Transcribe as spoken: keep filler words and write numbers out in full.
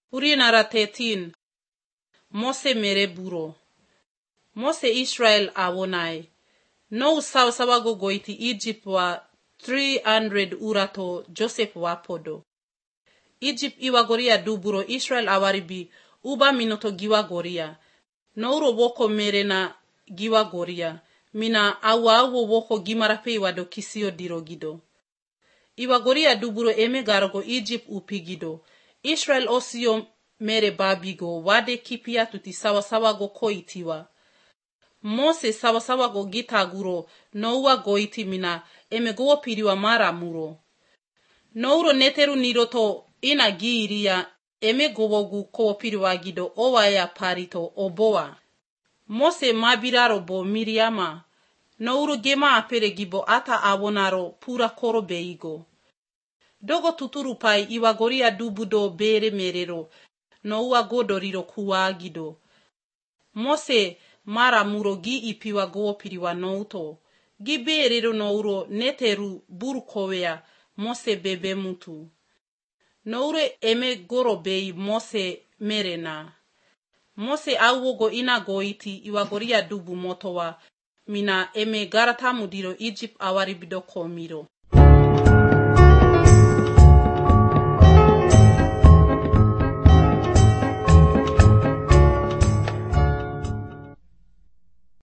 Urinara thelathini. Mose mere buro. Mose Israel awonai. No sawa sawa go goiti Egypt wa three hundred urato Joseph wapodo. Egypt iwa goria duburo Israel awaribi uba minoto giwa goria. Nouro woko mere na giwa goria. Mina awa awo woko gimarape iwado kisio dirogido. Iwa goria duburo eme garogo Egypt upigido. Israel osio mere babigo wade kipia tuti sawa sawa go koitiwa. Mose sawa sawa go gita guro nouwa goiti mina eme go piriwa mara muro. Nouro neteru niroto ina giiria eme gowogu ko piriwa gido owaya parito oboa. Mose mabiraro bo Miriama. Nouro gema apere gibo ata awonaro pura koro beigo. Dogo tuturu pai iwa goria dubudo bere merero. Nouwa godoriro kuwagido. Mose mara muro gi ipiwa go piriwa nouto. Gi berero nouro neteru buru kowea Mose bebe mutu. Noure eme goro bei Mose merena. Mose awogo ina goiti iwa goria dubu motowa. Mina eme garata mudiro Egypt awaribido komiro.